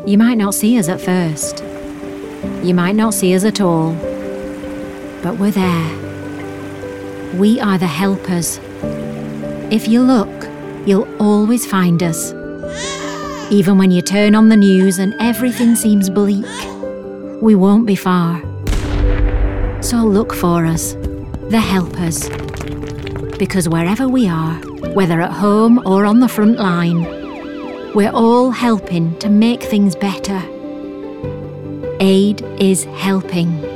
You might not see us at first. You might not see us at all. But we're there. We are the helpers. If you look, you'll always find us. Even when you turn on the news and everything seems bleak, we won't be far. So look for us, the helpers. Because wherever we are, whether at home or on the front line, we're all helping to make things better. Aid is helping.